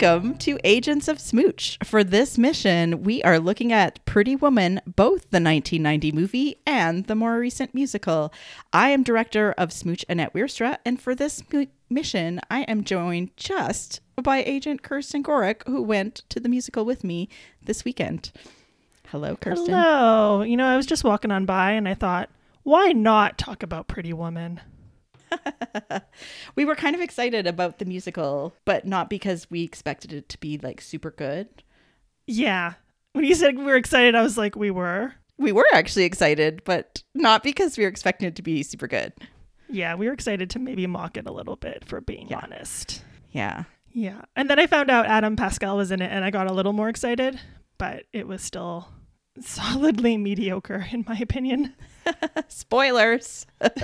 Welcome to Agents of Smooch. For this mission, we are looking at Pretty Woman, both the 1990 movie and the more recent musical. I am director of Smooch Annette Weerstra, and for this mission, I am joined just by Agent Kirsten Gorick, who went to the musical with me this weekend. Hello, Kirsten. Hello. You know, I was just walking on by and I thought, why not talk about Pretty Woman? We were kind of excited about the musical, but not because we expected it to be like super good. Yeah. When you said we were excited, I was like, we were. We were actually excited, but not because we were expecting it to be super good. Yeah, we were excited to maybe mock it a little bit, for being honest. Yeah. Yeah. And then I found out Adam Pascal was in it and I got a little more excited, but it was still solidly mediocre in my opinion. Spoilers.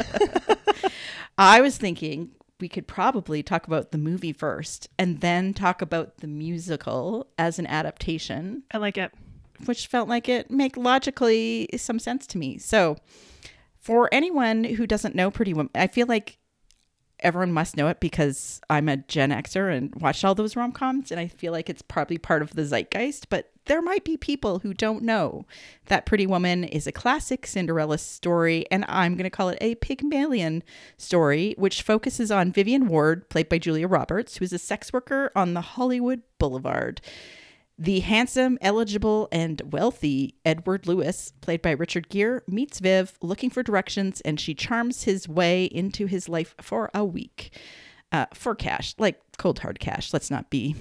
I was thinking we could probably talk about the movie first and then talk about the musical as an adaptation. I like it. Which felt like it make logically some sense to me. So for anyone who doesn't know Pretty Woman, I feel like everyone must know it because I'm a Gen Xer and watched all those rom-coms, and I feel like it's probably part of the zeitgeist, but there might be people who don't know that Pretty Woman is a classic Cinderella story, and I'm going to call it a Pygmalion story, which focuses on Vivian Ward, played by Julia Roberts, who is a sex worker on the Hollywood Boulevard. The handsome, eligible, and wealthy Edward Lewis, played by Richard Gere, meets Viv looking for directions, and she charms his way into his life for a week. For cash, like cold hard cash. Let's not be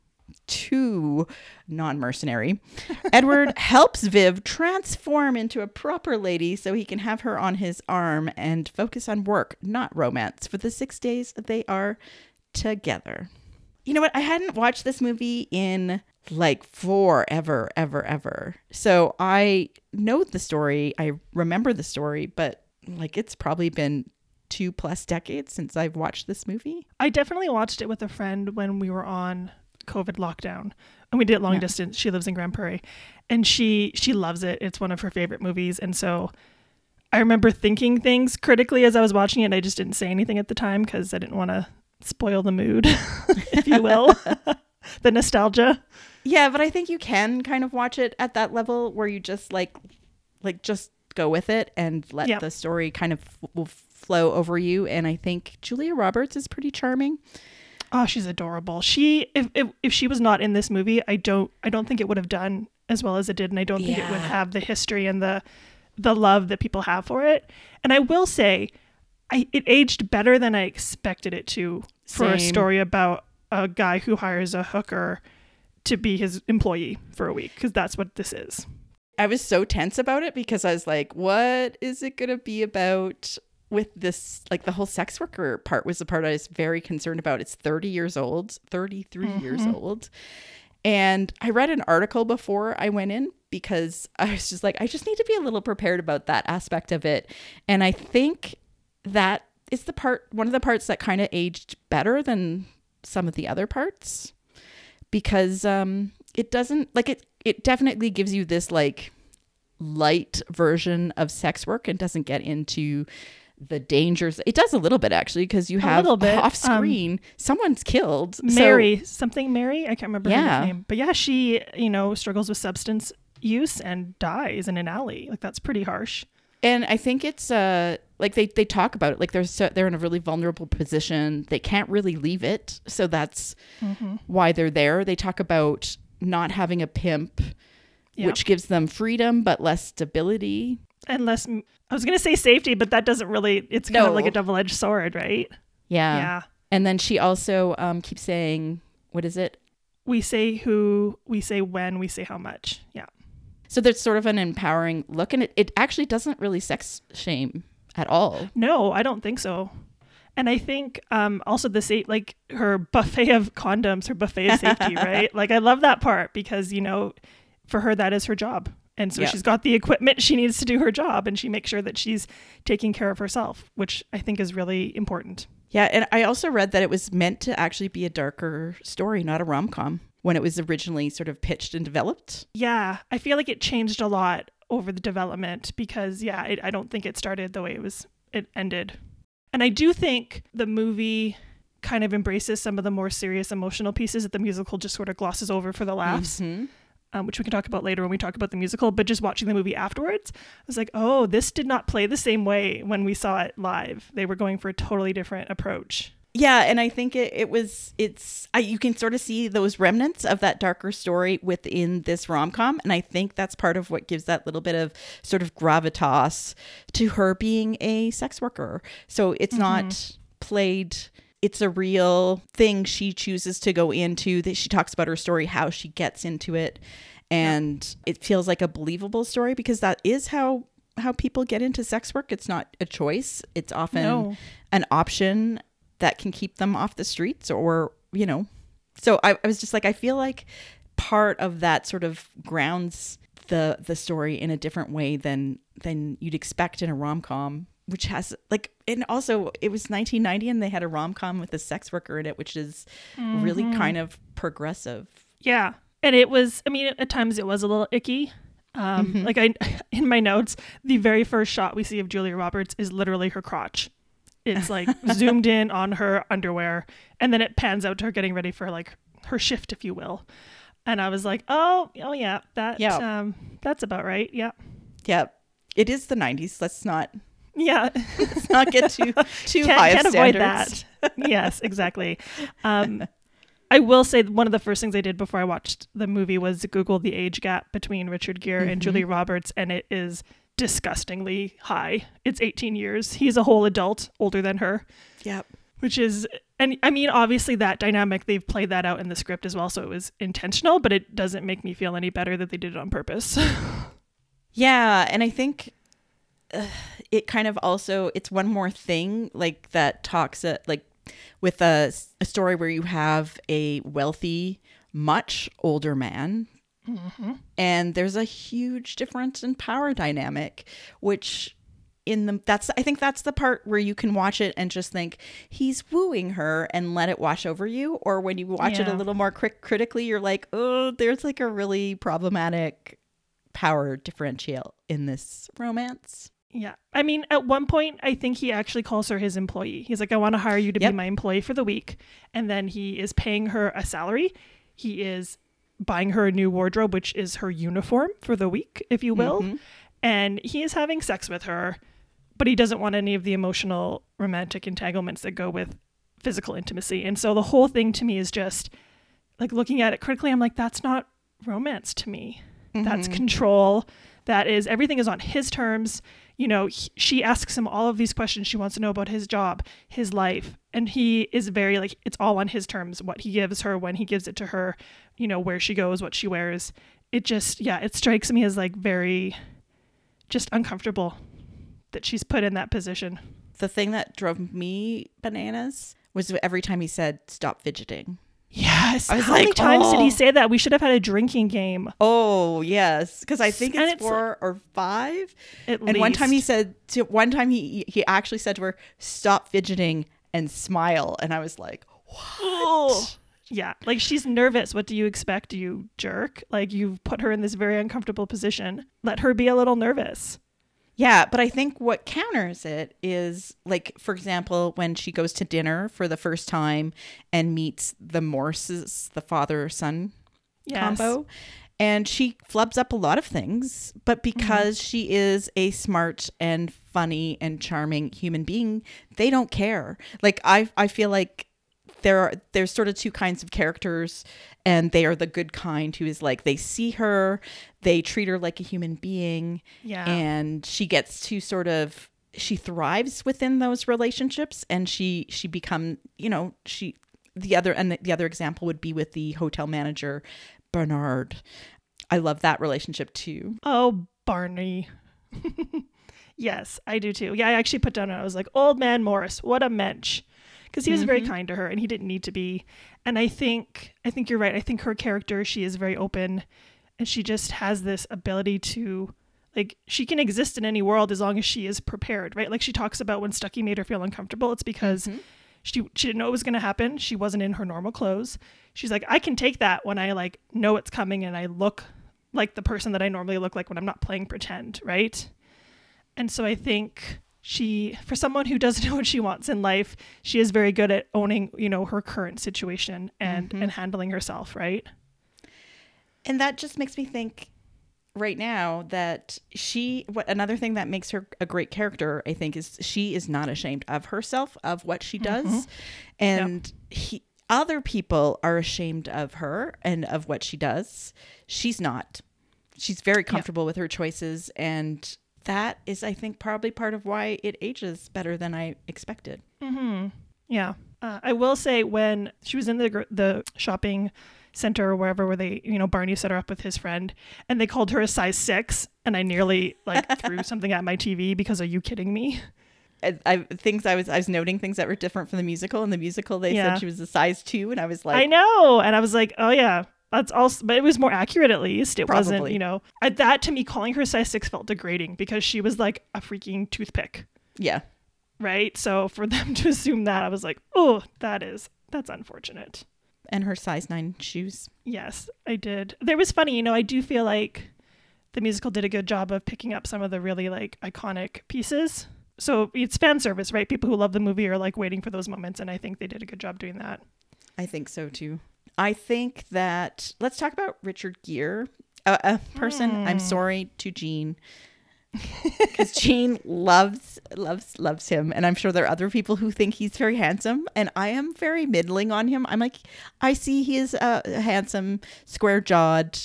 too non-mercenary. Edward helps Viv transform into a proper lady so he can have her on his arm and focus on work, not romance, for the 6 days they are together. You know what? I hadn't watched this movie in like forever, ever. So I know the story. I remember the story, but like it's probably been 2+ decades since I've watched this movie. I definitely watched it with a friend when we were on COVID lockdown, and we did it long distance. She lives in Grand Prairie, and she loves it. It's one of her favorite movies. And so I remember thinking things critically as I was watching it. I just didn't say anything at the time because I didn't want to spoil the mood, if you will. The nostalgia. Yeah, but I think you can kind of watch it at that level where you just like just go with it and let the story kind of will flow over you. And I think Julia Roberts is pretty charming. Oh, she's adorable. She, if she was not in this movie, I don't think it would have done as well as it did, and I don't think it would have the history and the love that people have for it. And I will say, it aged better than I expected it to for a story about a guy who hires a hooker to be his employee for a week, because that's what this is. I was so tense about it because I was like, what is it going to be about with this? Like the whole sex worker part was the part I was very concerned about. It's 33 years old. And I read an article before I went in because I was just like, I just need to be a little prepared about that aspect of it. And I think that is one of the parts that kind of aged better than some of the other parts, because it doesn't like it definitely gives you this like light version of sex work and doesn't get into the dangers. It does a little bit actually, because you have off screen someone's killed. Mary, I can't remember her name, but she struggles with substance use and dies in an alley. Like that's pretty harsh. And I think it's like they talk about it like they're in a really vulnerable position. They can't really leave it. So that's why they're there. They talk about not having a pimp, which gives them freedom but less stability. And less, I was going to say safety, but that doesn't really, it's kind of like a double-edged sword, right? Yeah. And then she also keeps saying, what is it? We say who, we say when, we say how much. Yeah. So there's sort of an empowering look, and it actually doesn't really sex shame at all. No, I don't think so. And I think also like her buffet of condoms, her buffet of safety, right? Like I love that part because, for her, that is her job. And so she's got the equipment she needs to do her job, and she makes sure that she's taking care of herself, which I think is really important. Yeah. And I also read that it was meant to actually be a darker story, not a rom-com, when it was originally sort of pitched and developed. Yeah. I feel like it changed a lot over the development because, I don't think it started the way it ended. And I do think the movie kind of embraces some of the more serious emotional pieces that the musical just sort of glosses over for the laughs, which we can talk about later when we talk about the musical. But just watching the movie afterwards, I was like, oh, this did not play the same way when we saw it live. They were going for a totally different approach. Yeah, and I think you can sort of see those remnants of that darker story within this rom-com, and I think that's part of what gives that little bit of sort of gravitas to her being a sex worker. So it's not played, it's a real thing she chooses to go into, that she talks about her story, how she gets into it, and it feels like a believable story, because that is how people get into sex work. It's not a choice. It's often an option that can keep them off the streets, or, you know. So I was just like, I feel like part of that sort of grounds the story in a different way than you'd expect in a rom-com, which has like, and also it was 1990 and they had a rom-com with a sex worker in it, which is really kind of progressive. Yeah. And it was, I mean, at times it was a little icky. Like in my notes, the very first shot we see of Julia Roberts is literally her crotch. It's like zoomed in on her underwear, and then it pans out to her getting ready for like her shift, if you will. And I was like, oh yeah, that's about right. Yeah. Yeah. It is the 90s. Let's not get too high of standards. Avoid that. Yes, exactly. I will say one of the first things I did before I watched the movie was Google the age gap between Richard Gere and Julia Roberts, and it is disgustingly high. It's 18 years. He's a whole adult, older than her. Yep. Which is, and I mean, obviously that dynamic, they've played that out in the script as well, so it was intentional, but it doesn't make me feel any better that they did it on purpose. Yeah, and I think it kind of also, it's one more thing like that talks like with a story where you have a wealthy, much older man. And there's a huge difference in power dynamic, which I think that's the part where you can watch it and just think he's wooing her and let it wash over you. Or when you watch it a little more critically, you're like, oh, there's like a really problematic power differential in this romance. Yeah. I mean, at one point, I think he actually calls her his employee. He's like, I want to hire you to be my employee for the week. And then he is paying her a salary. He is buying her a new wardrobe, which is her uniform for the week, if you will. And he is having sex with her, but he doesn't want any of the emotional romantic entanglements that go with physical intimacy. And so the whole thing to me is just like, looking at it critically, I'm like, that's not romance to me. That's control. That is, everything is on his terms. You know, she asks him all of these questions. She wants to know about his job, his life. And he is very like, it's all on his terms, what he gives her, when he gives it to her, you know, where she goes, what she wears. It just, it strikes me as like very just uncomfortable that she's put in that position. The thing that drove me bananas was every time he said, stop fidgeting. Yes. How many times did he say that? We should have had a drinking game. Oh, yes. Because I think it's 4 or 5. At least. One time he actually said to her, stop fidgeting and smile. And I was like, what? Oh. Yeah. Like, she's nervous. What do you expect, you jerk? Like, you've put her in this very uncomfortable position. Let her be a little nervous. Yeah, but I think what counters it is, like, for example, when she goes to dinner for the first time and meets the Morses, the father-son combo, and she flubs up a lot of things, but because she is a smart and funny and charming human being, they don't care. Like, I feel like there's sort of two kinds of characters, and they are the good kind who is like, they see her, they treat her like a human being, and she gets to sort of, she thrives within those relationships, and she become, you know, the other example would be with the hotel manager Bernard. I love that relationship too. Oh, Barney. Yes, I do too. Yeah, I actually put down, I was like, old man Morris, what a mensch. Because he was very kind to her, and he didn't need to be. And I think you're right. I think her character, she is very open, and she just has this ability to, like, she can exist in any world as long as she is prepared, right? Like, she talks about when Stucky made her feel uncomfortable, it's because she didn't know it was going to happen. She wasn't in her normal clothes. She's like, I can take that when I like know it's coming and I look like the person that I normally look like when I'm not playing pretend, right? And so I think for someone who doesn't know what she wants in life, she is very good at owning, her current situation and handling herself, right? And that just makes me think right now that another thing that makes her a great character, I think, is she is not ashamed of herself, of what she does. And other people are ashamed of her and of what she does. She's not. She's very comfortable with her choices. And that is, I think, probably part of why it ages better than I expected. Yeah. I will say, when she was in the shopping center or wherever, where they, Barney set her up with his friend, and they called her a size 6, and I nearly threw something at my TV because, are you kidding me? I was noting things that were different from the musical. In the musical, they said she was a size 2, and I was like, I know, and I was like, oh yeah, that's also, but it was more accurate at least. It probably wasn't, that to me, calling her size 6 felt degrading because she was like a freaking toothpick. Yeah. Right. So for them to assume that, I was like, oh, that's unfortunate. And her size 9 shoes. Yes, I did. There was funny, I do feel like the musical did a good job of picking up some of the really iconic pieces. So it's fan service, right? People who love the movie are waiting for those moments. And I think they did a good job doing that. I think so too. I think that let's talk about Richard Gere, a person. I'm sorry to Jean, because Jean loves him, and I'm sure there are other people who think he's very handsome, and I am very middling on him. I'm like, I see he is a handsome, square-jawed,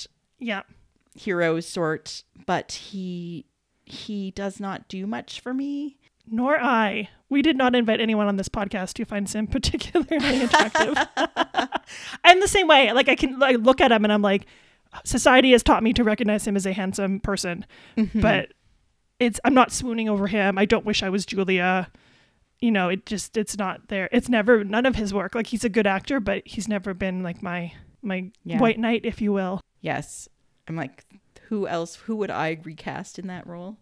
hero sort, but he does not do much for me. Nor I. We did not invite anyone on this podcast who finds him particularly attractive. I'm the same way. I can look at him and I'm like, society has taught me to recognize him as a handsome person, but I'm not swooning over him. I don't wish I was Julia. It's not there. It's never, none of his work. He's a good actor, but he's never been my white knight, if you will. Yes. I'm like, who would I recast in that role?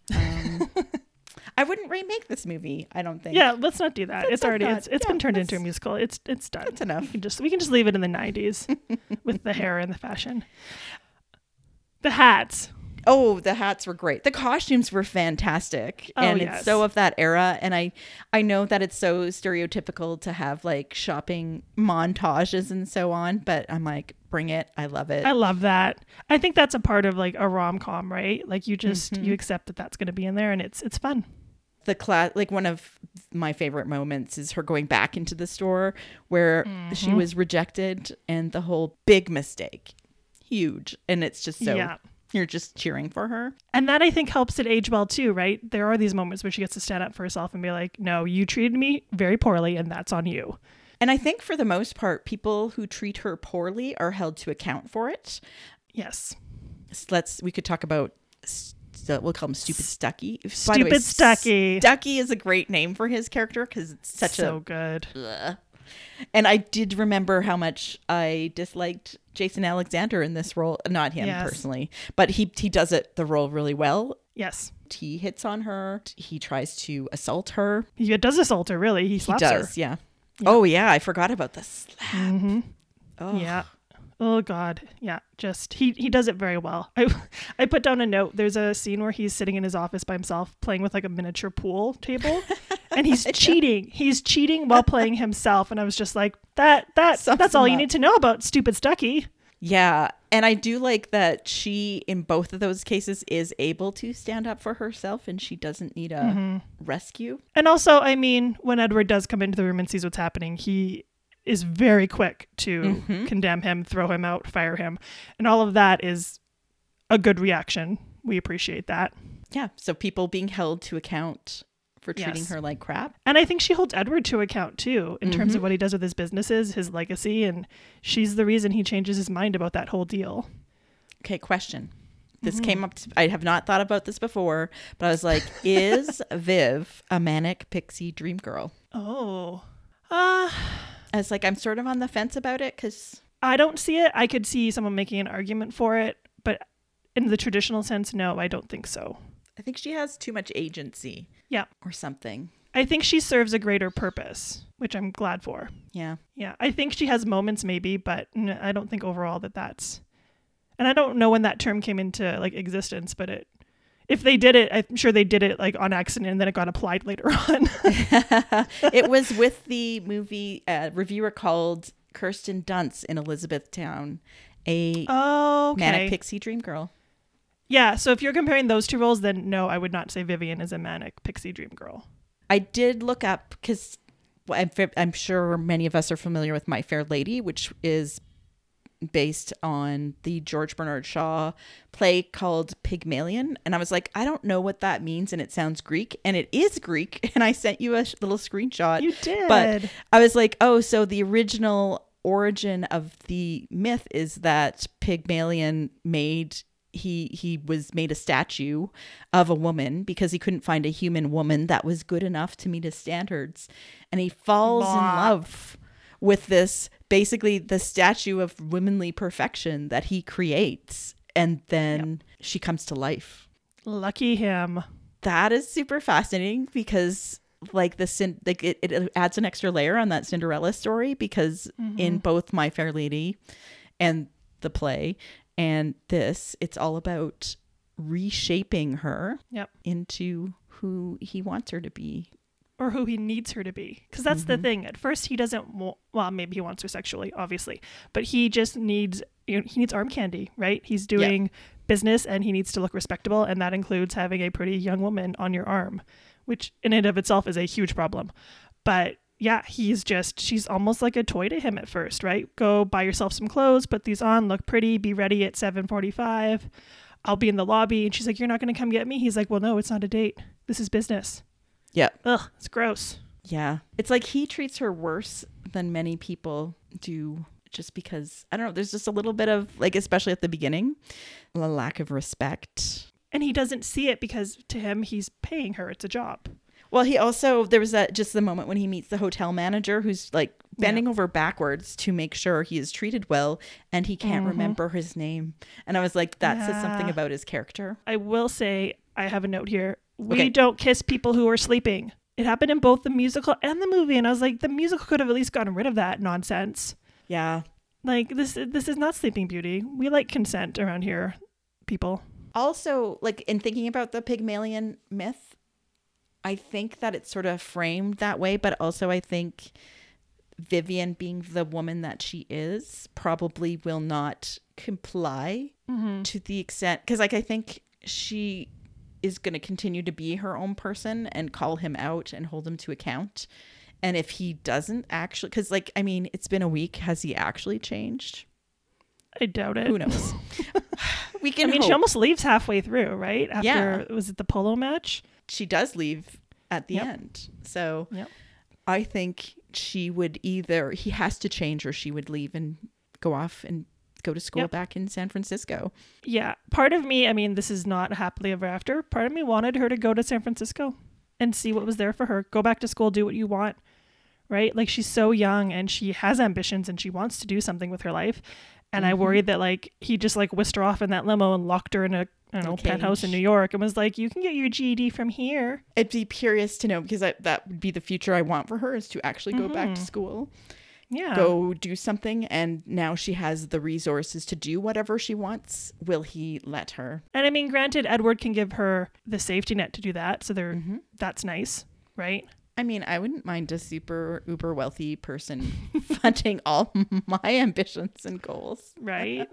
I wouldn't remake this movie, I don't think. Yeah, let's not do that. It's already it's been turned into a musical. It's done. That's enough. We can just leave it in the 90s with the hair and the fashion. The hats. Oh, the hats were great. The costumes were fantastic. And it's so of that era. And I know that it's so stereotypical to have shopping montages and so on, but I'm like, bring it. I love it. I love that. I think that's a part of a rom-com, right? You accept that that's going to be in there, and it's fun. One of my favorite moments is her going back into the store where she was rejected, and the whole big mistake, huge. And it's just so you're just cheering for her. And that, I think, helps it age well too, right? There are these moments where she gets to stand up for herself and be like, no, you treated me very poorly, and that's on you. And I think for the most part, people who treat her poorly are held to account for it. Yes. We could talk about, we'll call him Stupid Stucky. Stupid Stucky. Stucky is a great name for his character because it's so good. And I did remember how much I disliked Jason Alexander in this role. Not him personally, but he does the role really well. Yes. He hits on her. He tries to assault her. He does assault her, really. He slaps her. Yeah. Oh, yeah. I forgot about the slap. Mm-hmm. Oh. Yeah. Oh, God. Yeah. Just he does it very well. I put down a note. There's a scene where he's sitting in his office by himself playing with a miniature pool table, and he's cheating. He's cheating while playing himself. And I was just like, that's all you need to know about Stupid Stucky. Yeah. And I do like that she, in both of those cases, is able to stand up for herself, and she doesn't need a rescue. And also, I mean, when Edward does come into the room and sees what's happening, he is very quick to condemn him, throw him out, fire him. And all of that is a good reaction. We appreciate that. Yeah. So people being held to account for treating her like crap. And I think she holds Edward to account too, in terms of what he does with his businesses, his legacy, and she's the reason he changes his mind about that whole deal. Okay, question. This came up, I have not thought about this before, but I was like, is Viv a manic pixie dream girl? Oh. I was like, I'm sort of on the fence about it because I don't see it. I could see someone making an argument for it, but in the traditional sense, no, I don't think so. I think she has too much agency. Yeah. Or something. I think she serves a greater purpose, which I'm glad for. Yeah. Yeah. I think she has moments maybe, but I don't think overall that's, and I don't know when that term came into existence, but If they did it, I'm sure they did it like on accident and then it got applied later on. It was with the movie reviewer called Kirsten Dunst in Elizabethtown, a manic pixie dream girl. Yeah, so if you're comparing those two roles, then no, I would not say Vivian is a manic pixie dream girl. I did look up because I'm sure many of us are familiar with My Fair Lady, which is based on the George Bernard Shaw play called Pygmalion. And I was like, I don't know what that means. And it sounds Greek. And it is Greek. And I sent you a little screenshot. You did. But I was like, oh, so the original origin of the myth is that Pygmalion he was made a statue of a woman because he couldn't find a human woman that was good enough to meet his standards. And he falls in love with this, basically the statue of womanly perfection that he creates. And then she comes to life. Lucky him. That is super fascinating because like it adds an extra layer on that Cinderella story because in both My Fair Lady and the play and this, it's all about reshaping her into who he wants her to be. Or who he needs her to be. Because that's the thing. At first, he doesn't well, maybe he wants her sexually, obviously. But he just needs, he needs arm candy, right? He's doing business and he needs to look respectable. And that includes having a pretty young woman on your arm, which in and of itself is a huge problem. But yeah, she's almost like a toy to him at first, right? Go buy yourself some clothes, put these on, look pretty, be ready at 7:45. I'll be in the lobby. And she's like, you're not going to come get me? He's like, well, no, it's not a date. This is business. Yeah. Ugh, it's gross. Yeah. It's like he treats her worse than many people do just because, I don't know, there's just a little bit of, like, especially at the beginning, a lack of respect. And he doesn't see it because to him, he's paying her. It's a job. Well, there was just the moment when he meets the hotel manager who's like bending over backwards to make sure he is treated well and he can't remember his name. And I was like, that says something about his character. I will say, I have a note here. We don't kiss people who are sleeping. It happened in both the musical and the movie. And I was like, the musical could have at least gotten rid of that nonsense. Yeah. Like, this is not Sleeping Beauty. We like consent around here, people. Also, like, in thinking about the Pygmalion myth, I think that it's sort of framed that way, but also I think Vivian, being the woman that she is, probably will not comply to the extent, because like I think she is going to continue to be her own person and call him out and hold him to account. And if he doesn't actually, because like, I mean, it's been a week. Has he actually changed? I doubt it. Who knows? We can hope. She almost leaves halfway through, right? After, was it the polo match? She does leave at the end. So I think he has to change or she would leave and go off and go to school back in San Francisco. Yeah. Part of me, I mean, this is not happily ever after. Part of me wanted her to go to San Francisco and see what was there for her. Go back to school, do what you want, right? Like, she's so young and she has ambitions and she wants to do something with her life. And I worried that like he just like whisked her off in that limo and locked her in a penthouse in New York and was like, you can get your GED from here. I'd be curious to know, because that would be the future I want for her, is to actually go back to school. Yeah. Go do something. And now she has the resources to do whatever she wants. Will he let her? And I mean, granted, Edward can give her the safety net to do that. So that's nice, right? I mean, I wouldn't mind a super uber wealthy person funding all my ambitions and goals. Right.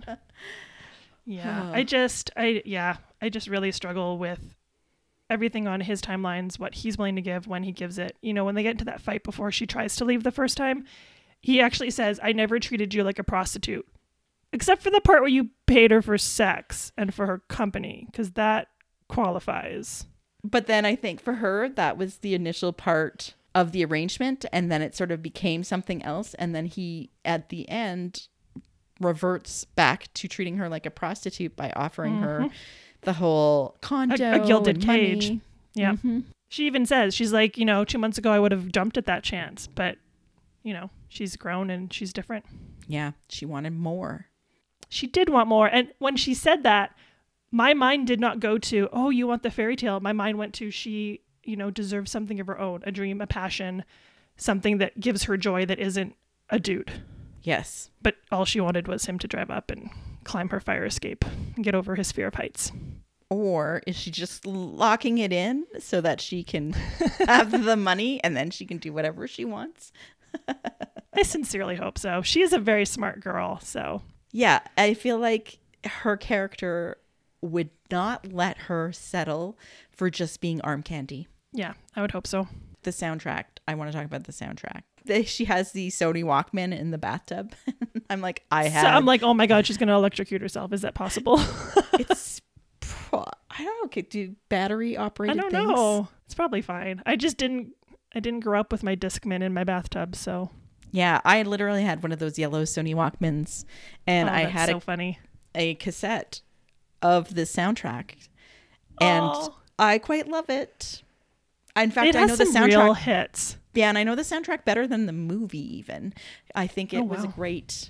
Yeah. I just really struggle with everything on his timelines, what he's willing to give, when he gives it. You know, when they get into that fight before she tries to leave the first time, he actually says, I never treated you like a prostitute, except for the part where you paid her for sex and for her company, because that qualifies. But then I think for her, that was the initial part of the arrangement. And then it sort of became something else. And then he, at the end, reverts back to treating her like a prostitute by offering her the whole condo, a gilded cage. Yeah. She even says, she's like, 2 months ago, I would have jumped at that chance. But, she's grown and she's different. Yeah. She wanted more. She did want more. And when she said that, my mind did not go to, oh, you want the fairy tale. My mind went to, she, deserves something of her own, a dream, a passion, something that gives her joy that isn't a dude. Yes. But all she wanted was him to drive up and climb her fire escape and get over his fear of heights. Or is she just locking it in so that she can have the money and then she can do whatever she wants? I sincerely hope so. She is a very smart girl, so. Yeah, I feel like her character would not let her settle for just being arm candy. Yeah, I would hope so. The soundtrack. I want to talk about the soundtrack. She has the Sony Walkman in the bathtub. I'm like, I'm like, oh my God, she's going to electrocute herself. Is that possible? It's, I don't know, do battery operated things? I don't know. It's probably fine. I didn't grow up with my Discman in my bathtub, so. Yeah, I literally had one of those yellow Sony Walkmans, and I had a cassette of the soundtrack, and I quite love it. In fact, I know the soundtrack. Real hits. Yeah, and I know the soundtrack better than the movie even. I think it was a great.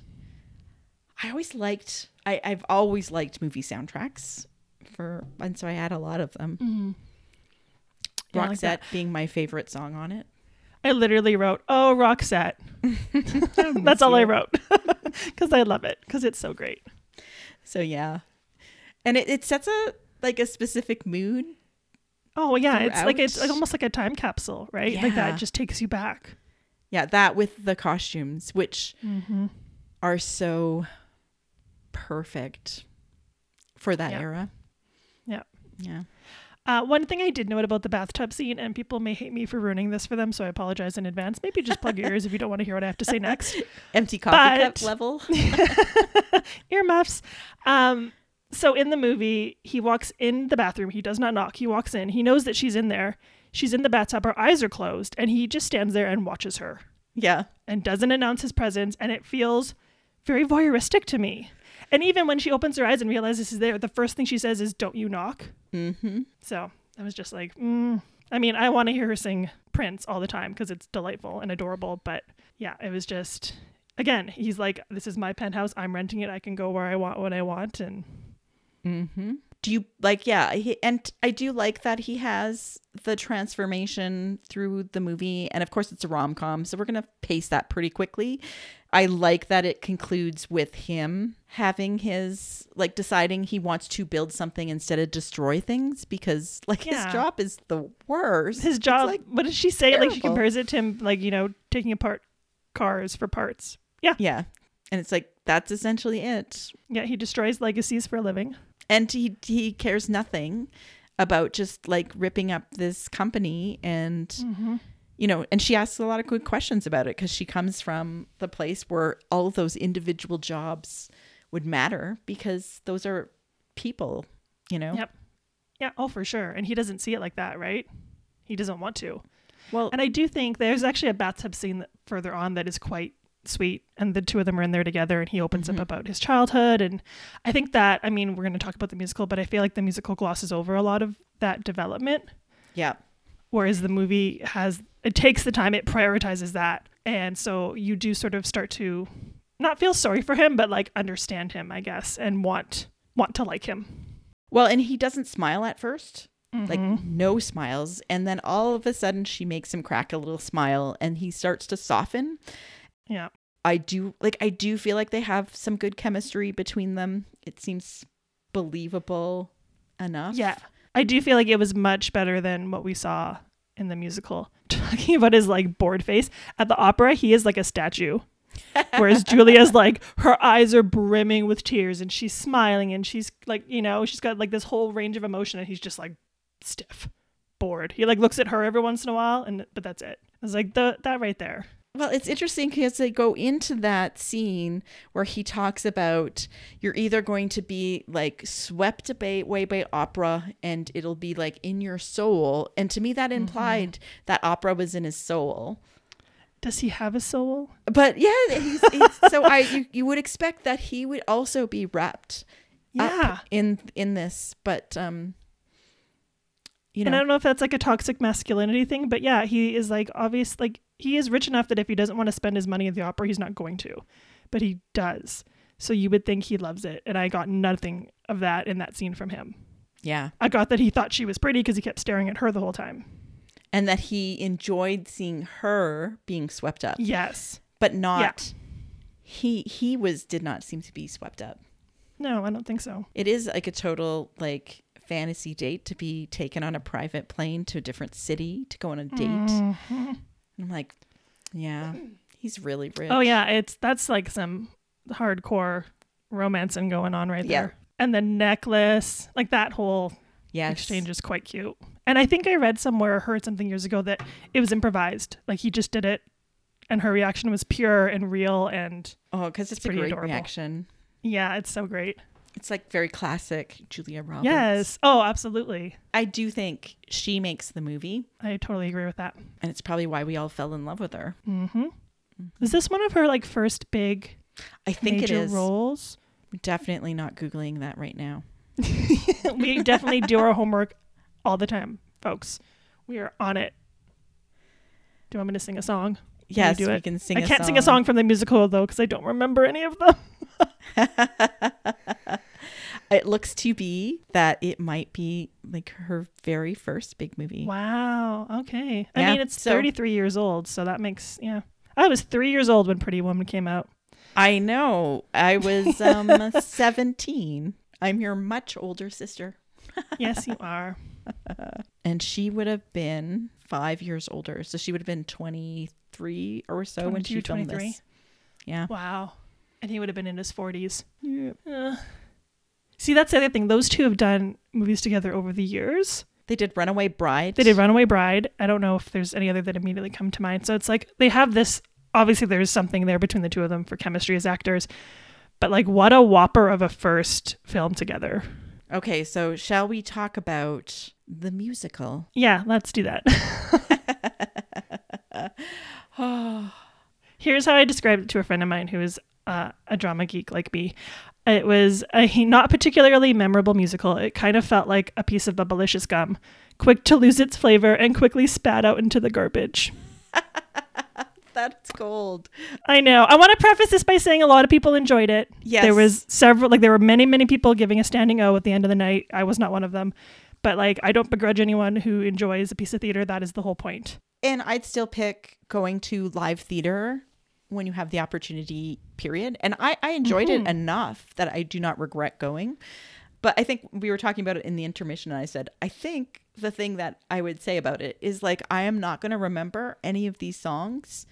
I've always liked movie soundtracks, and so I had a lot of them. Mm-hmm. Yeah, Roxette like being my favorite song on it. I literally wrote, "Oh, Roxette." That's all I wrote because I love it because it's so great. So yeah, and it sets a specific mood. Oh yeah, it's like almost like a time capsule, right? Yeah. Like that just takes you back. Yeah, that with the costumes, which are so perfect for that era. Yeah. Yeah. One thing I did note about the bathtub scene, and people may hate me for ruining this for them, so I apologize in advance. Maybe just plug your ears if you don't want to hear what I have to say next. Empty coffee cup level. Earmuffs. So in the movie, he walks in the bathroom. He does not knock. He walks in. He knows that she's in there. She's in the bathtub. Her eyes are closed, and he just stands there and watches her. Yeah. And doesn't announce his presence, and it feels very voyeuristic to me. And even when she opens her eyes and realizes he's there, the first thing she says is, "Don't you knock?" Mm-hmm. So I was just like, I mean, I want to hear her sing Prince all the time because it's delightful and adorable. But yeah, it was just, again, he's like, this is my penthouse. I'm renting it. I can go where I want, when I want. And do you like, and I do like that he has the transformation through the movie. And of course it's a rom-com, so we're going to pace that pretty quickly. I like that it concludes with him having his, like, deciding he wants to build something instead of destroy things, because his job is the worst. His job, what does she say? Terrible. Like, she compares it to him, like, taking apart cars for parts. Yeah. Yeah. And it's like, that's essentially it. Yeah, he destroys legacies for a living. And he cares nothing about just ripping up this company and, and she asks a lot of good questions about it because she comes from the place where all of those individual jobs would matter because those are people, Yep. Yeah. Oh, for sure. And he doesn't see it like that, right? He doesn't want to. Well, and I do think there's actually a bathtub scene further on that is quite sweet, and the two of them are in there together, and he opens up about his childhood. And I think that, I mean, we're going to talk about the musical, but I feel like the musical glosses over a lot of that development. Yeah. Whereas the movie it takes the time, it prioritizes that. And so you do sort of start to not feel sorry for him, but understand him, I guess, and want to like him. Well, and he doesn't smile at first, no smiles. And then all of a sudden she makes him crack a little smile and he starts to soften. Yeah. I do feel like they have some good chemistry between them. It seems believable enough. Yeah. I do feel like it was much better than what we saw in the musical. Talking about his bored face. At the opera, he is like a statue. Whereas Julia's her eyes are brimming with tears and she's smiling and she's she's got this whole range of emotion, and he's just stiff, bored. He looks at her every once in a while, but that's it. I was that right there. Well, it's interesting because they go into that scene where he talks about you're either going to be swept away by opera and it'll be in your soul. And to me, that implied that opera was in his soul. Does he have a soul? But yeah, so you would expect that he would also be wrapped up in this, but And I don't know if that's a toxic masculinity thing, but yeah, he is obvious, he is rich enough that if he doesn't want to spend his money at the opera, he's not going to, but he does. So you would think he loves it. And I got nothing of that in that scene from him. Yeah. I got that he thought she was pretty because he kept staring at her the whole time. And that he enjoyed seeing her being swept up. Yes. But not, he did not seem to be swept up. No, I don't think so. It is a total fantasy date to be taken on a private plane to a different city to go on a date. And I'm like, yeah, he's really rich. Oh yeah, that's like some hardcore romancing going on right there. And the necklace, like that whole exchange is quite cute. And I think I read somewhere or heard something years ago that it was improvised. Like he just did it and her reaction was pure and real and because it's a great adorable reaction. Yeah, it's so great. It's like very classic Julia Roberts. Yes. Oh, absolutely. I do think she makes the movie. I totally agree with that. And it's probably why we all fell in love with her. Is this one of her like first big I think major it is. roles? We're definitely not Googling that right now. We definitely do our homework all the time, folks. We are on it. Do you want me to sing a song? Yes, we can sing a song. I can't sing a song from the musical, though, because I don't remember any of them. It looks to be that it might be like her very first big movie. Wow. Okay. I mean, it's 33 years old, so that makes, I was 3 years old when Pretty Woman came out. I know. I was 17. I'm your much older sister. Yes, you are. And she would have been 5 years older. So she would have been 23 or so when she filmed 23. This. Yeah. Wow. And he would have been in his 40s. Yeah. See, that's the other thing. Those two have done movies together over the years. They did Runaway Bride. I don't know if there's any other that immediately come to mind. So it's like they have this, obviously there's something there between the two of them for chemistry as actors. But like what a whopper of a first film together. Okay, so shall we talk about the musical? Yeah, let's do that. Here's how I described it to a friend of mine who is a drama geek like me. It was a not particularly memorable musical. It kind of felt like a piece of Bubblicious gum, quick to lose its flavor and quickly spat out into the garbage. That's gold. I know. I want to preface this by saying a lot of people enjoyed it. Yes. There were many, many people giving a standing O at the end of the night. I was not one of them. But like, I don't begrudge anyone who enjoys a piece of theater. That is the whole point. And I'd still pick going to live theater when you have the opportunity, period. And I enjoyed it enough that I do not regret going. But I think we were talking about it in the intermission, and I said, I think the thing that I would say about it is like, I am not going to remember any of these songs.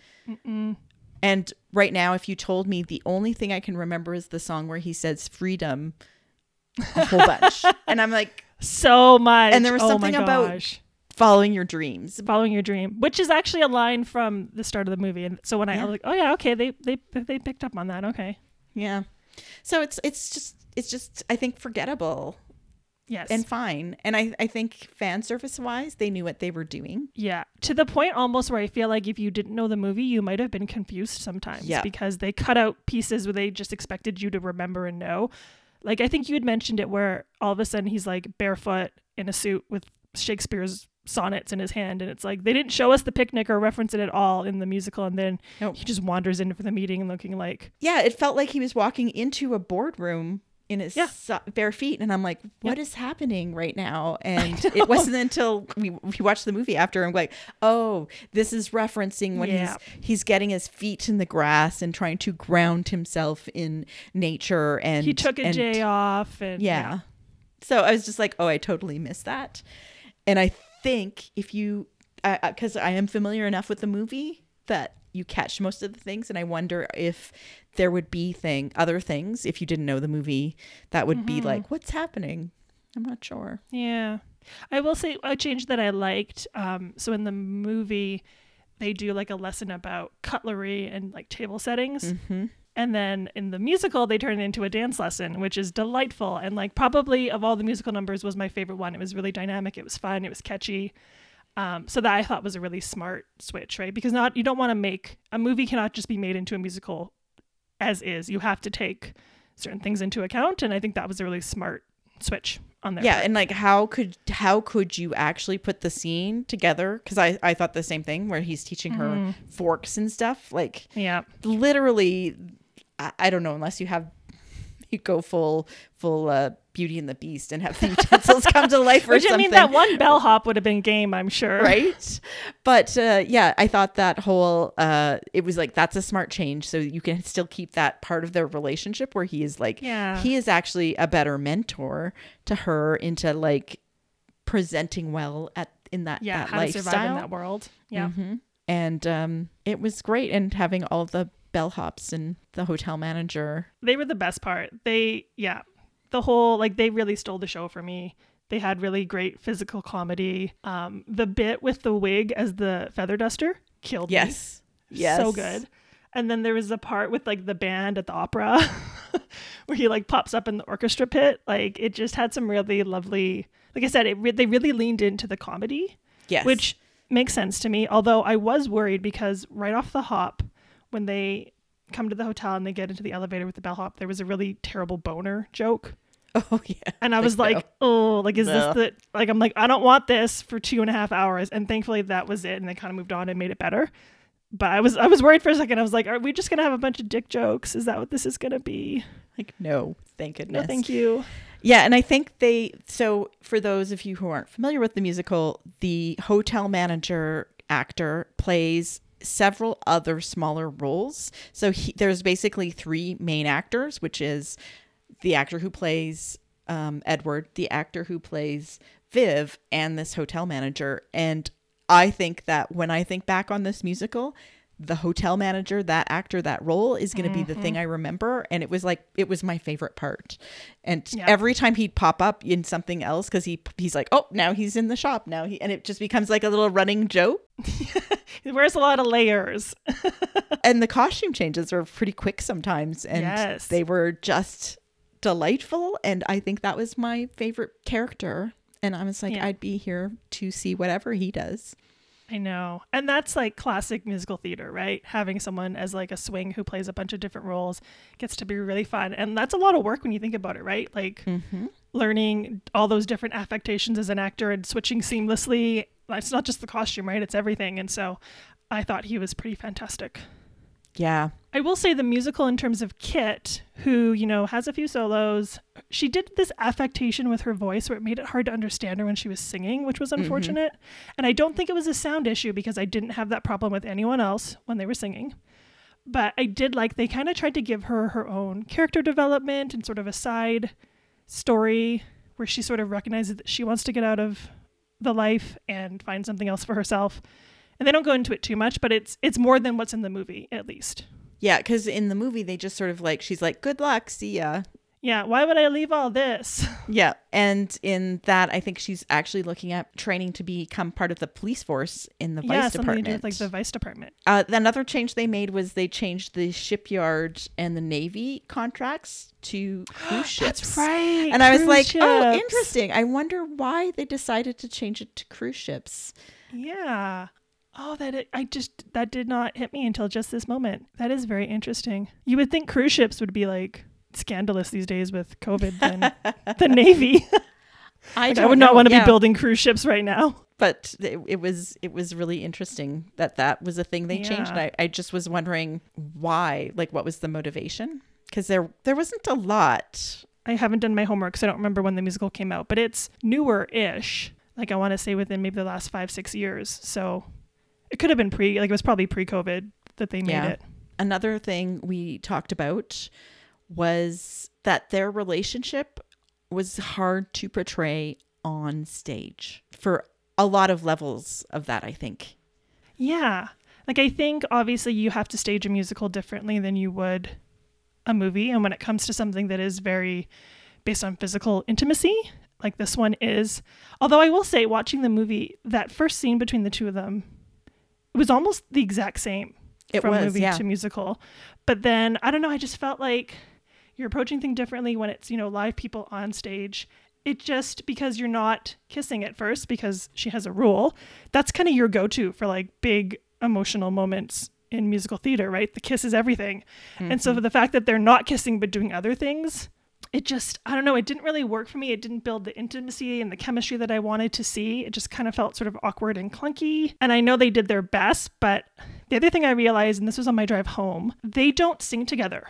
And right now, if you told me the only thing I can remember is the song where he says freedom a whole bunch. And I'm like, so much. And there was something about following your dreams. Following your dream, which is actually a line from the start of the movie. And so when I was like, oh yeah, okay, they picked up on that. Okay. Yeah. So it's just I think forgettable. Yes. And fine. And I think fan service wise, they knew what they were doing. Yeah. To the point almost where I feel like if you didn't know the movie, you might have been confused sometimes because they cut out pieces where they just expected you to remember and know. Like, I think you had mentioned it where all of a sudden he's like barefoot in a suit with Shakespeare's sonnets in his hand. And it's like, they didn't show us the picnic or reference it at all in the musical. And then he just wanders in for the meeting looking like. Yeah. It felt like he was walking into a boardroom in his bare feet. And I'm like, what is happening right now? And it wasn't until we watched the movie after, I'm like, oh, this is referencing when he's getting his feet in the grass and trying to ground himself in nature. And he took a day off. And so I was just like, oh, I totally missed that. And I think if you, because I am familiar enough with the movie that you catch most of the things, and I wonder if there would be other things if you didn't know the movie that would be like, what's happening? I'm not sure. Yeah, I will say a change that I liked. So in the movie, they do like a lesson about cutlery and like table settings. And then in the musical, they turn it into a dance lesson, which is delightful. And like probably of all the musical numbers was my favorite one. It was really dynamic. It was fun. It was catchy. So that I thought was a really smart switch, right? Because you don't want to make a movie cannot just be made into a musical as is. You have to take certain things into account. And I think that was a really smart switch on there. Yeah. And like, how could you actually put the scene together? Because I thought the same thing where he's teaching her forks and stuff. Like, literally, I don't know, unless you go full Beauty and the Beast and have the utensils come to life or Which, something. I mean, that one bellhop would have been game, I'm sure. Right. But yeah, I thought that whole, it was like, that's a smart change. So you can still keep that part of their relationship where he is like, he is actually a better mentor to her into like presenting well in that how lifestyle. to survive in that world. Yeah. Mm-hmm. And it was great. And having all the bellhops and the hotel manager. They were the best part. The whole, like, they really stole the show for me. They had really great physical comedy. The bit with the wig as the feather duster killed me. Yes. So good. And then there was a part with like the band at the opera where he like pops up in the orchestra pit. Like, it just had some really lovely, like I said, they really leaned into the comedy. Yes. Which makes sense to me. Although I was worried because right off the hop, when they come to the hotel and they get into the elevator with the bellhop, there was a really terrible boner joke. Oh yeah. And I was like, oh, like, is this the, like, I'm like, I don't want this for 2.5 hours. And thankfully that was it. And they kind of moved on and made it better. But I was worried for a second. I was like, are we just going to have a bunch of dick jokes? Is that what this is going to be? Like, no, thank goodness. No, thank you. Yeah. And I think so for those of you who aren't familiar with the musical, the hotel manager actor plays several other smaller roles. So there's basically 3 main actors, which is the actor who plays Edward, the actor who plays Viv, and this hotel manager. And I think that when I think back on this musical, the hotel manager, that actor, that role is going to be the thing I remember. And it was my favorite part. And every time he'd pop up in something else, because he's like, oh, now he's in the shop now. And it just becomes like a little running joke. He wears a lot of layers. And the costume changes are pretty quick sometimes. And they were just delightful. And I think that was my favorite character. And I was like, I'd be here to see whatever he does. I know. And that's like classic musical theater, right? Having someone as like a swing who plays a bunch of different roles gets to be really fun. And that's a lot of work when you think about it, right? Like learning all those different affectations as an actor and switching seamlessly. It's not just the costume, right? It's everything. And so I thought he was pretty fantastic. Yeah. I will say the musical in terms of Kit, who, you know, has a few solos, she did this affectation with her voice where it made it hard to understand her when she was singing, which was unfortunate. And I don't think it was a sound issue because I didn't have that problem with anyone else when they were singing. But I did like, they kind of tried to give her her own character development and sort of a side story where she sort of recognizes that she wants to get out of the life and find something else for herself. And they don't go into it too much, but it's more than what's in the movie, at least. Yeah, because in the movie, they just sort of like, she's like, good luck, see ya. Yeah, why would I leave all this? Yeah, and in that, I think she's actually looking at training to become part of the police force in the vice department. Yeah, something to do with like the vice department. Another change they made was they changed the shipyard and the Navy contracts to cruise ships. That's right. And I was like, oh, interesting. I wonder why they decided to change it to cruise ships. Yeah. Oh, that did not hit me until just this moment. That is very interesting. You would think cruise ships would be like scandalous these days with COVID than the Navy. I would not want to be building cruise ships right now. But it was really interesting that was a thing they changed. And I just was wondering why, like, what was the motivation? Because there wasn't a lot. I haven't done my homework, so I don't remember when the musical came out, but it's newer-ish. Like, I want to say within maybe the last 5-6 years. So it could have been it was probably pre-COVID that they made it. Another thing we talked about was that their relationship was hard to portray on stage for a lot of levels of that, I think. Yeah. Like, I think obviously you have to stage a musical differently than you would a movie. And when it comes to something that is very based on physical intimacy, like this one is, although I will say watching the movie, that first scene between the two of them, it was almost the exact same from movie to musical. But then, I don't know, I just felt like you're approaching things differently when it's, live people on stage. It just, because you're not kissing at first, because she has a rule, that's kind of your go-to for like big emotional moments in musical theater, right? The kiss is everything. Mm-hmm. And so for the fact that they're not kissing but doing other things, it just, I don't know, it didn't really work for me. It didn't build the intimacy and the chemistry that I wanted to see. It just kind of felt sort of awkward and clunky. And I know they did their best, but the other thing I realized, and this was on my drive home, they don't sing together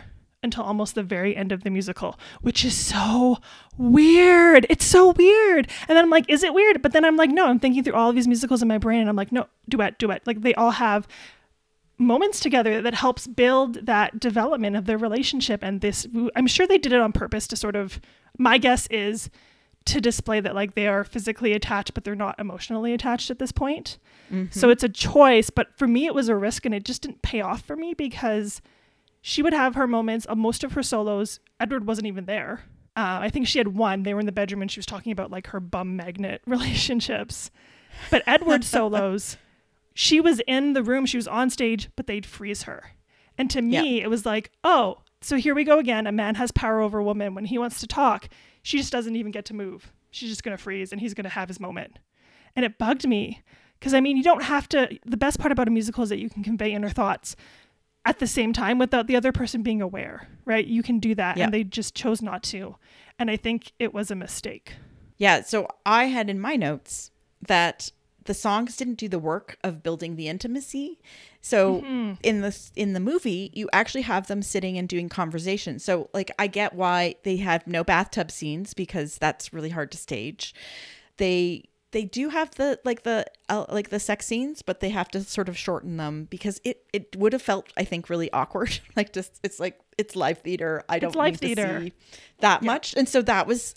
until almost the very end of the musical, which is so weird. It's so weird. And then I'm like, is it weird? But then I'm like, no, I'm thinking through all of these musicals in my brain and I'm like, no, duet. Like they all have moments together that helps build that development of their relationship. And this, I'm sure they did it on purpose to sort of, my guess is to display that like they are physically attached, but they're not emotionally attached at this point. So it's a choice. But for me, it was a risk and it just didn't pay off for me because she would have her moments of most of her solos. Edward wasn't even there. I think she had one. They were in the bedroom and she was talking about like her bum magnet relationships. But Edward's solos, she was in the room, she was on stage, but they'd freeze her. And to me, it was like, oh, so here we go again. A man has power over a woman. When he wants to talk, she just doesn't even get to move. She's just going to freeze and he's going to have his moment. And it bugged me because, I mean, you don't have to, the best part about a musical is that you can convey inner thoughts at the same time without the other person being aware, right? You can do that. And they just chose not to. And I think it was a mistake. Yeah. So I had in my notes that the songs didn't do the work of building the intimacy. So in the movie, you actually have them sitting and doing conversation. So like, I get why they had no bathtub scenes because that's really hard to stage. They do have the sex scenes, but they have to sort of shorten them because it would have felt, I think, really awkward. Like just, it's live theater. I don't need to see that much. And so that was,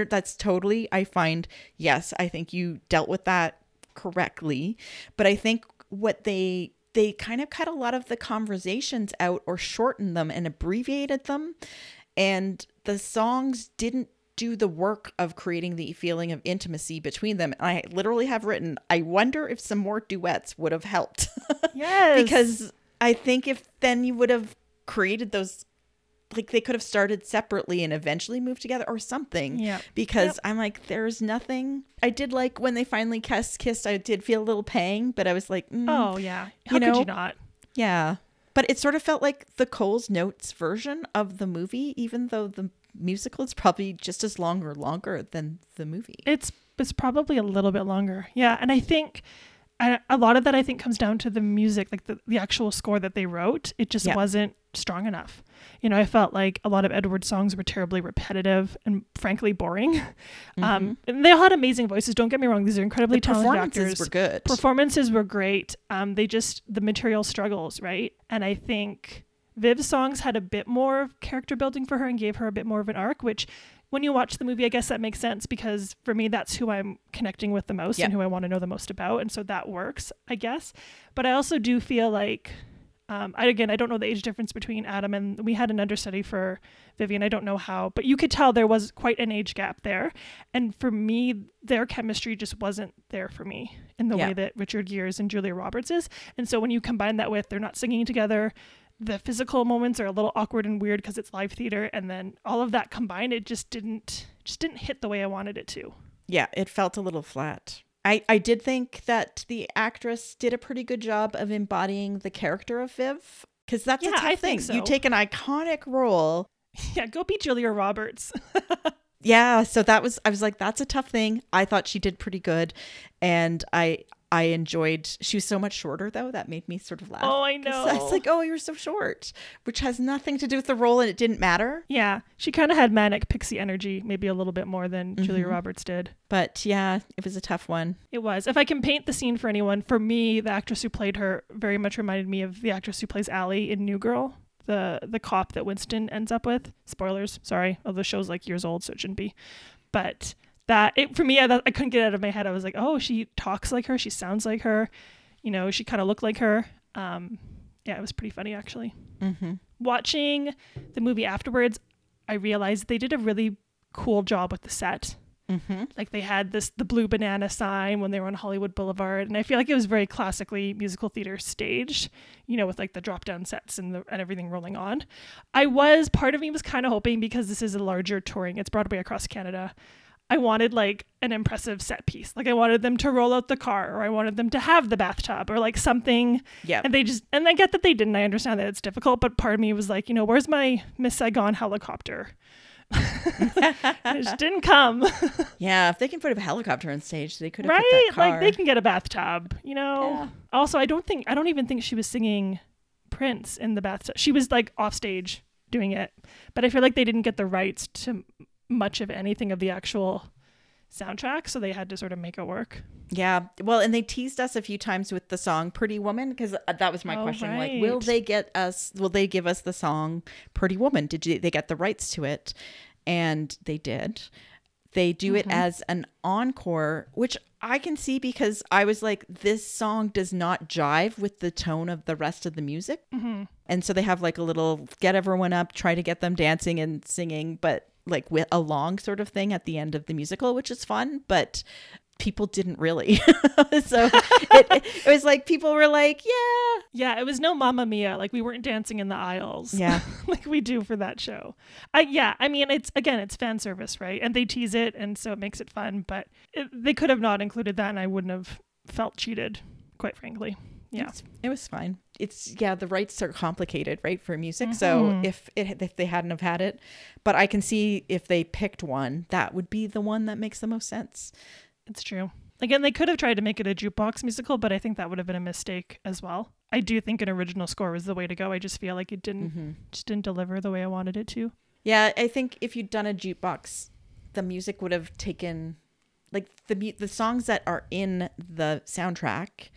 I find, yes, I think you dealt with that correctly. But I think what they kind of cut a lot of the conversations out or shortened them and abbreviated them. And the songs didn't do the work of creating the feeling of intimacy between them. And I literally have written, I wonder if some more duets would have helped. Yes. Because I think if then you would have created those, like they could have started separately and eventually moved together or something. Yeah. Because I'm like, there's nothing. I did like when they finally kissed, I did feel a little pang, but I was like, oh yeah. How could you not? Yeah. But it sort of felt like the Coles Notes version of the movie, even though the musical is probably just as long or longer than the movie. It's probably a little bit longer. Yeah. And I think a lot of that I think comes down to the music, like the actual score that they wrote. It just wasn't strong enough. You know, I felt like a lot of Edward's songs were terribly repetitive and frankly boring. And they all had amazing voices. Don't get me wrong. These are incredibly talented actors. Performances were good. Performances were great. The material struggles, right? And I think Viv's songs had a bit more character building for her and gave her a bit more of an arc, which when you watch the movie, I guess that makes sense because for me, that's who I'm connecting with the most and who I want to know the most about. And so that works, I guess. But I also do feel like, I don't know the age difference between Adam and we had an understudy for Vivian. I don't know how, but you could tell there was quite an age gap there. And for me, their chemistry just wasn't there for me in the way that Richard Gere's and Julia Roberts is. And so when you combine that with, they're not singing together, the physical moments are a little awkward and weird because it's live theater. And then all of that combined, it just didn't hit the way I wanted it to. Yeah, it felt a little flat. I did think that the actress did a pretty good job of embodying the character of Viv. Because that's a tough thing. So. You take an iconic role. Yeah, go be Julia Roberts. Yeah, so I was like, that's a tough thing. I thought she did pretty good. And I enjoyed, she was so much shorter though. That made me sort of laugh. Oh, I know. I was like, oh, you're so short, which has nothing to do with the role and it didn't matter. Yeah. She kind of had manic pixie energy, maybe a little bit more than Julia Roberts did. But yeah, it was a tough one. It was. If I can paint the scene for anyone, for me, the actress who played her very much reminded me of the actress who plays Allie in New Girl, the cop that Winston ends up with. Spoilers, sorry. Oh, the show's like years old, so it shouldn't be. But for me, I couldn't get it out of my head. I was like, oh, she talks like her. She sounds like her. You know, she kind of looked like her. Yeah, it was pretty funny, actually. Watching the movie afterwards, I realized they did a really cool job with the set. Like they had the blue banana sign when they were on Hollywood Boulevard. And I feel like it was very classically musical theater staged, you know, with like the drop down sets and everything rolling on. Part of me was kind of hoping, because this is a larger touring, it's Broadway across Canada, I wanted like an impressive set piece. Like I wanted them to roll out the car, or I wanted them to have the bathtub or like something. Yeah. And I get that they didn't. I understand that it's difficult, but part of me was like, you know, where's my Miss Saigon helicopter? It just didn't come. Yeah, if they can put a helicopter on stage, they could have put that car. Like they can get a bathtub, you know. Yeah. Also, I don't even think she was singing Prince in the bathtub. She was like off stage doing it. But I feel like they didn't get the rights to much of anything of the actual soundtrack, so they had to sort of make it work. Yeah. Well, and they teased us a few times with the song Pretty Woman, because that was my question. Right. Like, will they give us the song Pretty Woman? They get the rights to it? And they did. They do it as an encore, which I can see, because I was like, this song does not jive with the tone of the rest of the music. And so they have like a little get everyone up, try to get them dancing and singing, but like with a long sort of thing at the end of the musical, which is fun, but people didn't really. So it was like, people were like, yeah, it was no Mamma Mia. Like, we weren't dancing in the aisles. Yeah. Like we do for that show. I mean, it's fan service, right? And they tease it, and so it makes it fun, but they could have not included that, and I wouldn't have felt cheated, quite frankly. Yeah. It was fine. The rights are complicated, right, for music. So if they hadn't have had it, but I can see if they picked one, that would be the one that makes the most sense. It's true. Again, they could have tried to make it a jukebox musical, but I think that would have been a mistake as well. I do think an original score was the way to go. I just feel like it just didn't deliver the way I wanted it to. Yeah, I think if you'd done a jukebox, the music would have taken, like, the songs that are in the soundtrack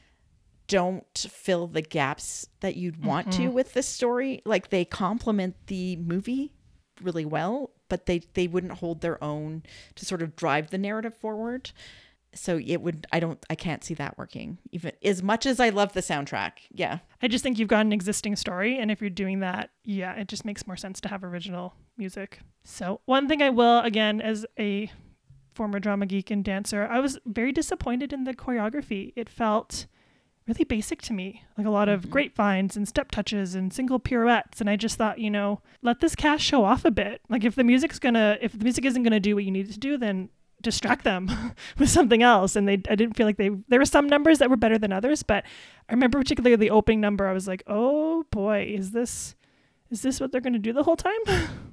don't fill the gaps that you'd want to with this story. Like, they complement the movie really well, but they wouldn't hold their own to sort of drive the narrative forward. So I can't see that working, even as much as I love the soundtrack. Yeah. I just think you've got an existing story, and if you're doing that, it just makes more sense to have original music. So one thing I will, again, as a former drama geek and dancer, I was very disappointed in the choreography. It felt really basic to me, like a lot of grapevines and step touches and single pirouettes, and I just thought, let this cast show off a bit. Like, if the music isn't gonna do what you need it to do, then distract them with something else. And I didn't feel like there were some numbers that were better than others, but I remember particularly the opening number, I was like, oh boy, is this what they're gonna do the whole time?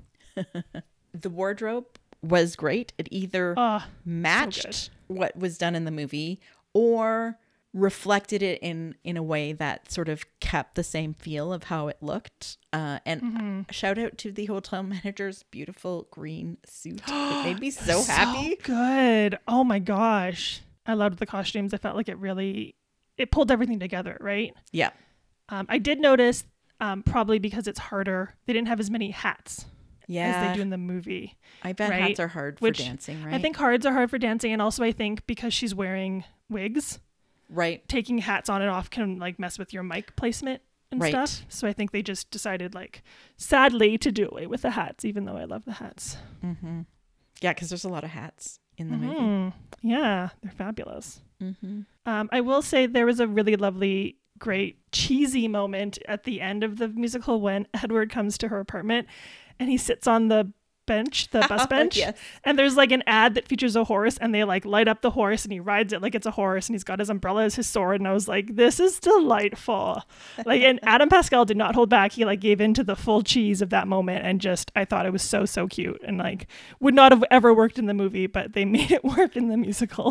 The wardrobe was great. It either matched so what was done in the movie or reflected it in a way that sort of kept the same feel of how it looked. And shout out to the hotel manager's beautiful green suit. It made me so happy. So good. Oh my gosh. I loved the costumes. I felt like it pulled everything together, right? Yeah. I did notice, probably because it's harder, they didn't have as many hats as they do in the movie. I bet hats are hard for dancing, right? I think hats are hard for dancing, and also I think because she's wearing wigs, right, taking hats on and off can like mess with your mic placement and stuff. So I think they just decided, like, sadly, to do away with the hats, even though I love the hats. Yeah, because there's a lot of hats in the movie. Yeah, they're fabulous. I will say there was a really lovely, great, cheesy moment at the end of the musical when Edward comes to her apartment and he sits on the bus bench. Yes. And there's like an ad that features a horse, and they like light up the horse and he rides it like it's a horse, and he's got his umbrella as his sword. And I was like, this is delightful. Like, and Adam Pascal did not hold back. He like gave into the full cheese of that moment, and just, I thought it was so, so cute, and like would not have ever worked in the movie, but they made it work in the musical.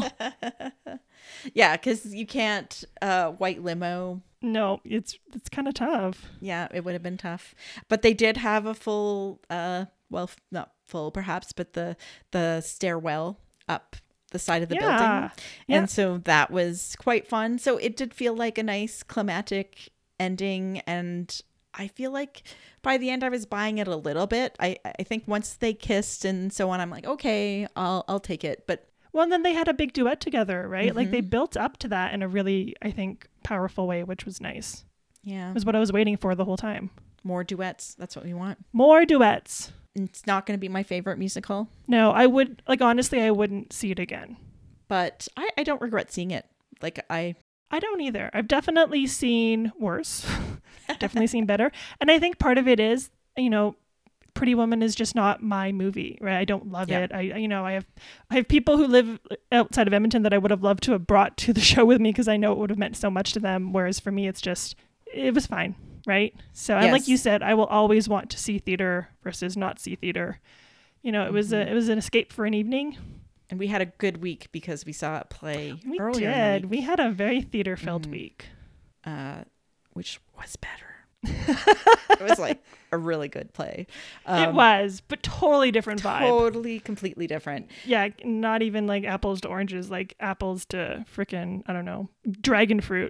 Yeah, because you can't white limo. No, it's kind of tough. Yeah, it would have been tough. But they did have a full, well, not full perhaps, but the stairwell up the side of the building. Yeah. And so that was quite fun. So it did feel like a nice climactic ending. And I feel like by the end I was buying it a little bit. I think once they kissed and so on, I'm like, okay, I'll take it. But well, and then they had a big duet together, right? Like, they built up to that in a really, I think, powerful way, which was nice. Yeah. It was what I was waiting for the whole time. More duets. That's what we want. More duets. It's not going to be my favorite musical. No, I would, like, honestly, I wouldn't see it again. But I don't regret seeing it. Like, I don't either. I've definitely seen worse. Definitely seen better. And I think part of it is, Pretty Woman is just not my movie, right? I don't love it. I have people who live outside of Edmonton that I would have loved to have brought to the show with me, because I know it would have meant so much to them. Whereas for me, it was fine, right? So, and like you said, I will always want to see theater versus not see theater. It was an escape for an evening. And we had a good week because we saw a play earlier. We did. We had a very theater-filled week. Which was better. It was like a really good play. It was, but totally different vibe. Totally, completely different. Yeah, not even like apples to oranges, like apples to frickin', I don't know, dragon fruit.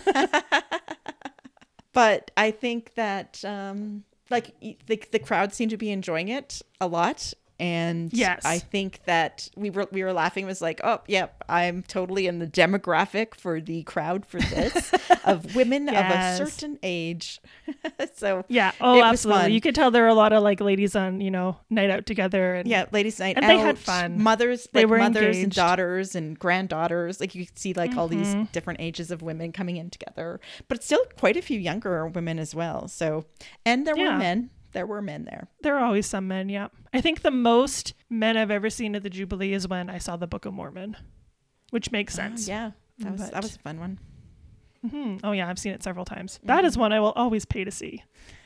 But I think that like the crowd seemed to be enjoying it a lot. And yes. I think that we were laughing. It was like, oh, yep, I'm totally in the demographic for the crowd for this of women yes. of a certain age. So yeah, oh, absolutely. You could tell there were a lot of like ladies on, night out together. And, yeah, ladies' night and out. They had fun. Mothers, they were mothers engaged. and daughters and granddaughters. Like you could see like all these different ages of women coming in together, but still quite a few younger women as well. So, and there were men. There were men there. There are always some men, yeah. I think the most men I've ever seen at the Jubilee is when I saw the Book of Mormon, which makes sense. Yeah, that was a fun one. Mm-hmm. Oh yeah, I've seen it several times. Mm-hmm. That is one I will always pay to see.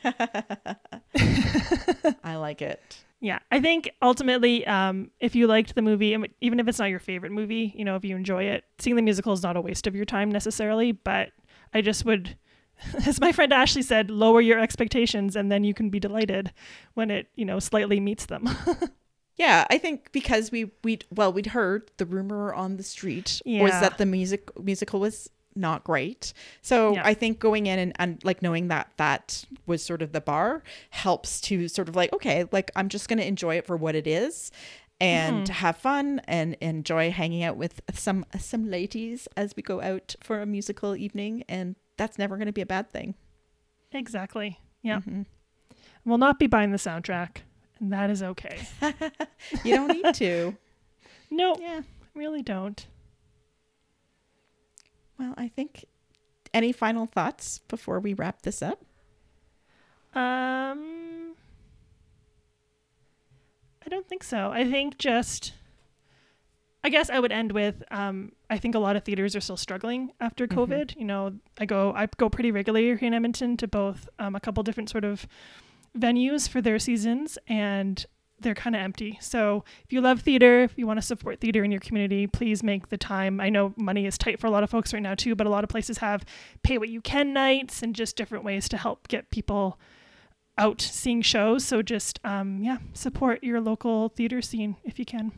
I like it. Yeah, I think ultimately, if you liked the movie, even if it's not your favorite movie, if you enjoy it, seeing the musical is not a waste of your time necessarily, but I just would... As my friend Ashley said, lower your expectations and then you can be delighted when it, slightly meets them. Yeah, I think because we'd heard the rumor on the street was that the musical was not great. So I think going in and like knowing that was sort of the bar helps to sort of like, okay, like I'm just going to enjoy it for what it is and have fun and enjoy hanging out with some ladies as we go out for a musical evening, and that's never going to be a bad thing. Exactly. Yeah. Mm-hmm. We'll not be buying the soundtrack, and that is okay. You don't need to. No, really don't. Well, I think any final thoughts before we wrap this up? I don't think so. I think I guess I would end with, I think a lot of theaters are still struggling after COVID. I go pretty regularly here in Edmonton to both a couple different sort of venues for their seasons, and they're kind of empty. So if you love theater, if you want to support theater in your community, please make the time. I know money is tight for a lot of folks right now too, but a lot of places have pay what you can nights and just different ways to help get people out seeing shows. So just, support your local theater scene if you can.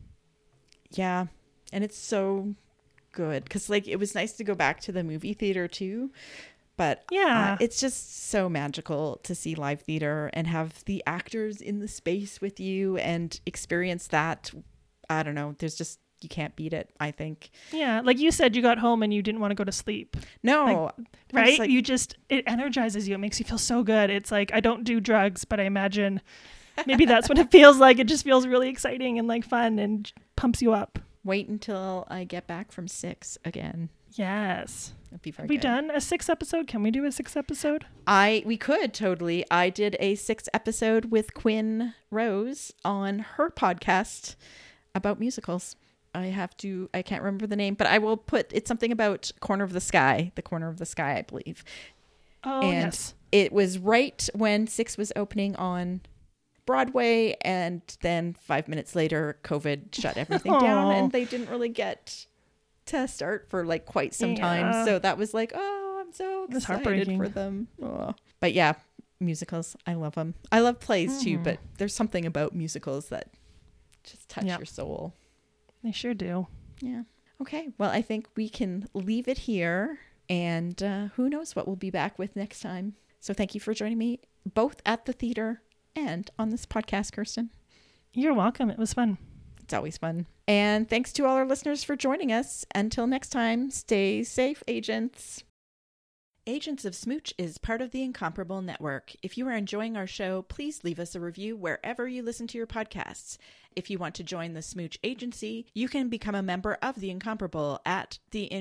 Yeah. And it's so good because like it was nice to go back to the movie theater too, but it's just so magical to see live theater and have the actors in the space with you and experience that. I don't know, you can't beat it, I think. Yeah, like you said, you got home and you didn't want to go to sleep. No. Right? Like, it energizes you. It makes you feel so good. It's like, I don't do drugs, but I imagine maybe that's what it feels like. It just feels really exciting and like fun and pumps you up. Wait until I get back from 6 again. Yes. That'd be very Have we good. done a 6 episode? Can we do a 6 episode? We could totally. I did a 6 episode with Quinn Rose on her podcast about musicals. I can't remember the name, but I will it's something about the Corner of the Sky, I believe. Oh, and yes. It was right when 6 was opening on Broadway, and then 5 minutes later, COVID shut everything down, and they didn't really get to start for like quite some time. So that was like, oh, I'm so excited for them. Oh. But yeah, musicals, I love them. I love plays too, but there's something about musicals that just touch your soul. They sure do. Yeah. Okay. Well, I think we can leave it here, and who knows what we'll be back with next time. So thank you for joining me both at the theater and on this podcast, Kirsten. You're welcome. It was fun. It's always fun. And thanks to all our listeners for joining us. Until next time, stay safe, agents. Agents of Smooch is part of the Incomparable Network. If you are enjoying our show, please leave us a review wherever you listen to your podcasts. If you want to join the Smooch Agency, you can become a member of The Incomparable at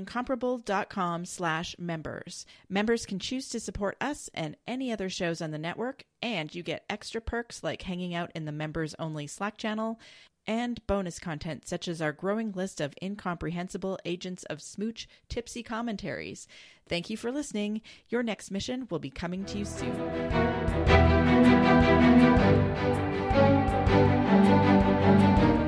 theincomparable.com/members. Members can choose to support us and any other shows on the network, and you get extra perks like hanging out in the members-only Slack channel and bonus content such as our growing list of incomprehensible Agents of Smooch tipsy commentaries. Thank you for listening. Your next mission will be coming to you soon.